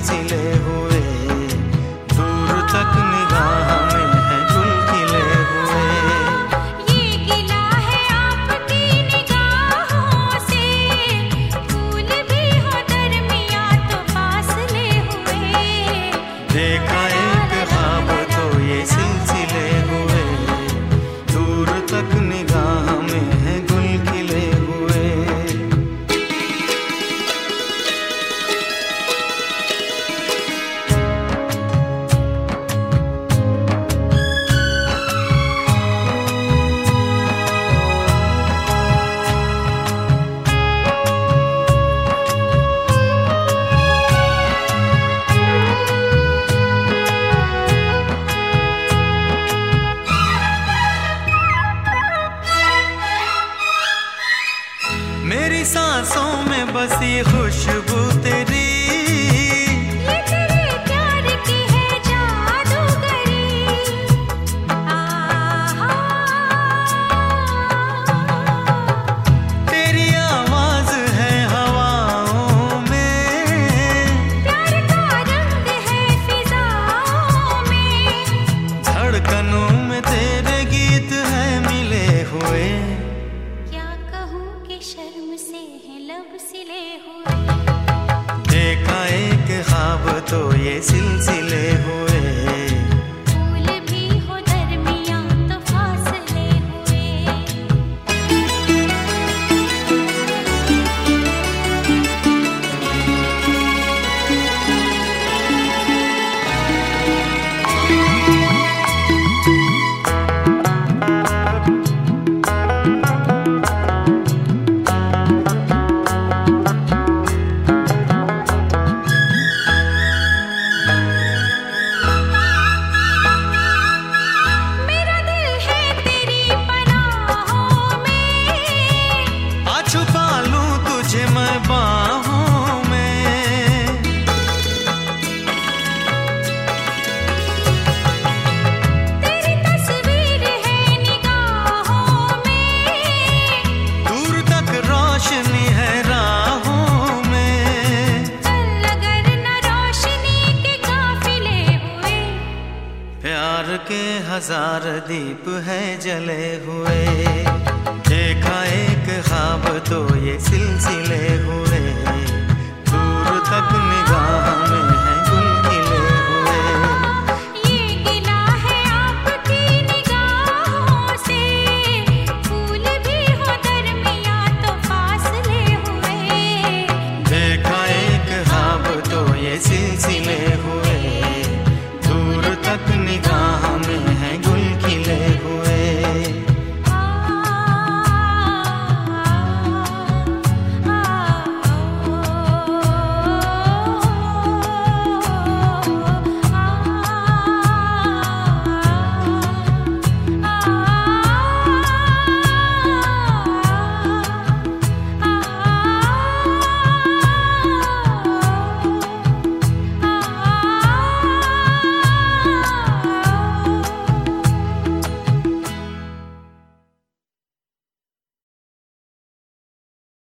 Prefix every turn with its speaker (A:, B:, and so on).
A: सिलसिले हुए, दूर तक निगाह में है गुल खिले हुए।
B: ये गिला है आपकी निगाहों से, फूल भी हो दरमिया तो फासले हुए।
A: देखा एक ख्वाब तो ये सिलसिले हुए, दूर तक निगाह में है गुल खिले हुए। मेरी सांसों में बसी खुशबू तेरी,
B: ये तेरे प्यार की है जादूगरी। आहा,
A: तेरी आवाज है हवाओं में,
B: प्यार का रंग है फिजाओं में।
A: धड़कनों में तेरे गीत है मिले हुए।
B: क्या कहूँ कि शर्म से है लब सिले हुए।
A: देखा एक ख्वाब तो ये सिलसिले हुए,
B: फूल भी हो दरमिया तो फासले हुए। मेरा दिल है तेरी पनाहों में,
A: आ छुपा लूं तुझे मैं बाहों में।
B: तेरी तस्वीर है निगाहों में।
A: दूर तक रोशनी है राहों में,
B: चल अगर न रोशनी के काफिले हुए।
A: प्यार के हजार दीप है जले हुए। देखा एक ख्वाब तो ये सिलसिले